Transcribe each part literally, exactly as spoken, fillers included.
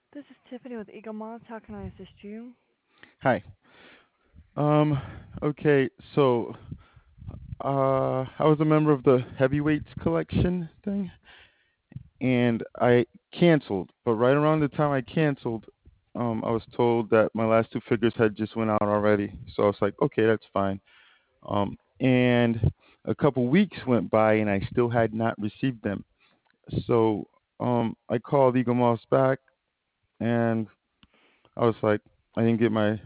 This is Tiffany with Eagle Moss. How can I assist you? Hi. Um, okay, so uh, I was a member of the heavyweights collection thing, and I canceled. But right around the time I canceled, um, I was told that my last two figures had just went out already. So I was like, okay, that's fine. Um, and a couple weeks went by, and I still had not received them. So um, I called Eagle Moss back, and I was like, I didn't get my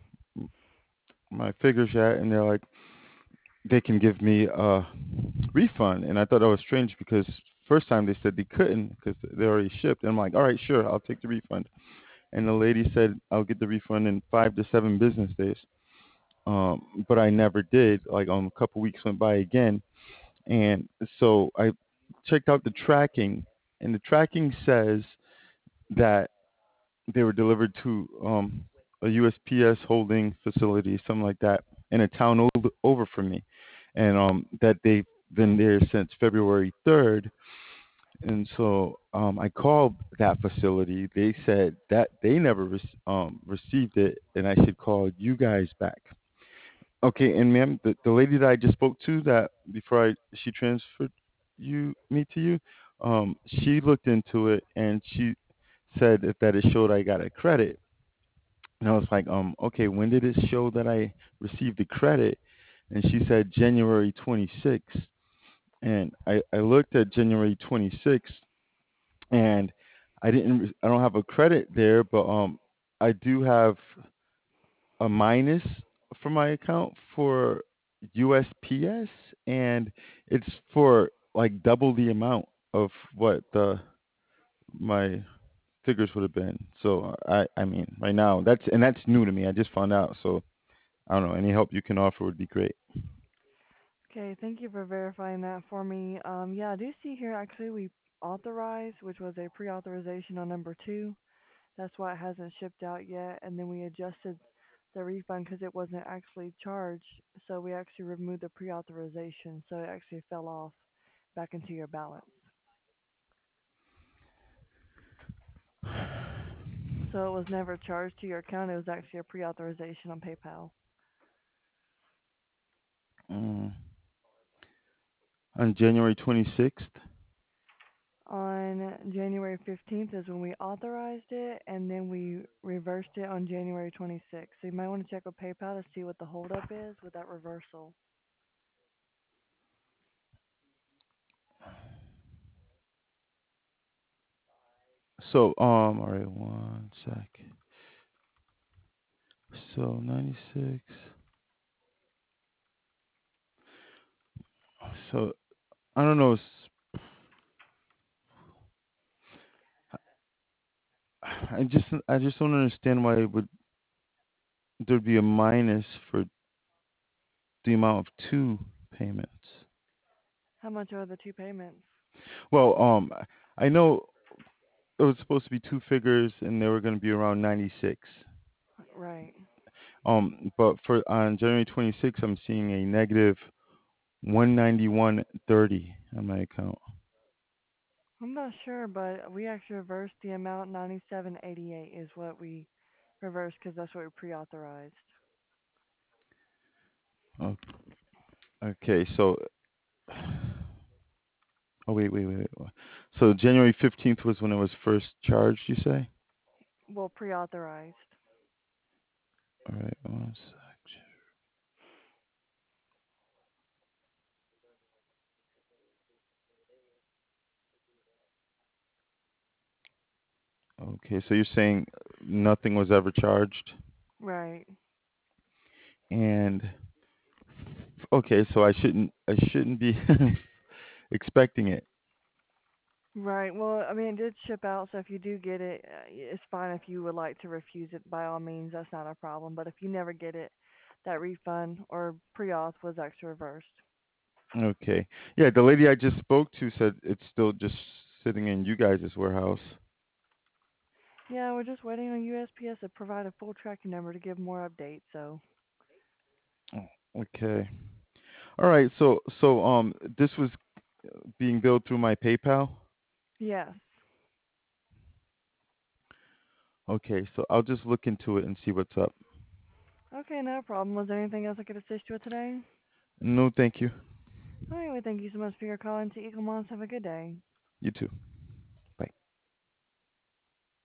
my figures yet, and they're like, they can give me a refund. And I thought that was strange because first time they said they couldn't because they already shipped. And I'm like, all right, sure, I'll take the refund. And the lady said I'll get the refund in five to seven business days. Um, but I never did. Like um, a couple weeks went by again, and so I checked out the tracking, and the tracking says that they were delivered to um, a U S P S holding facility, something like that, in a town over, over from me, and um, that they've been there since February third. And so um, I called that facility. They said that they never re- um, received it, and I should call you guys back. Okay, and ma'am, the, the lady that I just spoke to, that before I she transferred you me to you, um, she looked into it and she said that, that it showed I got a credit. And I was like, um, okay, when did it show that I received the credit? And she said January twenty-sixth. And I, I looked at January twenty-sixth, and I didn't, re- I don't have a credit there, but um, I do have a minus for my account for U S P S, and it's for like double the amount of what the my figures would have been. So I, I mean, right now that's and that's new to me. I just found out, so I don't know. Any help you can offer would be great. Okay, thank you for verifying that for me. Um, yeah, I do see here actually we authorized, which was a pre-authorization on number two. That's why it hasn't shipped out yet. And then we adjusted the refund because it wasn't actually charged. So we actually removed the pre-authorization. So it actually fell off back into your balance. So it was never charged to your account. It was actually a pre-authorization on PayPal. Mm. On January twenty-sixth. On January fifteenth is when we authorized it, and then we reversed it on January twenty-sixth. So you might want to check with PayPal to see what the holdup is with that reversal. So um, all right, one sec. So ninety-six. So I don't know. s- I just I just don't understand why it would there'd be a minus for the amount of two payments. How much are the two payments? Well, um, I know it was supposed to be two figures, and they were going to be around ninety-six. Right. Um, but for on January twenty-sixth, I'm seeing a negative one ninety-one thirty on my account. I'm not sure, but we actually reversed the amount. Ninety-seven eighty-eight is what we reversed because that's what we pre-authorized. Oh, okay, so oh wait, wait, wait, wait. So January fifteenth was when it was first charged, you say? Well, pre-authorized. All right, one sec. Okay, so you're saying nothing was ever charged, Right. and okay, so I shouldn't I shouldn't be expecting it. Right. Well, I mean, it did ship out, so if you do get it, uh, it's fine. If you would like to refuse it, by all means, that's not a problem. But if you never get it, that refund or pre-auth was actually reversed. Okay. Yeah, the lady I just spoke to said it's still just sitting in you guys' warehouse. Yeah, we're just waiting on U S P S to provide a full tracking number to give more updates. So, Oh, okay. All right. So so um this was being billed through my PayPal. yes. Okay, so I'll just look into it and see what's up. Okay, no problem. Was there anything else I could assist you with today? No, thank you. All right, well, thank you so much for your call into Eagle Moss. Have a good day. You too.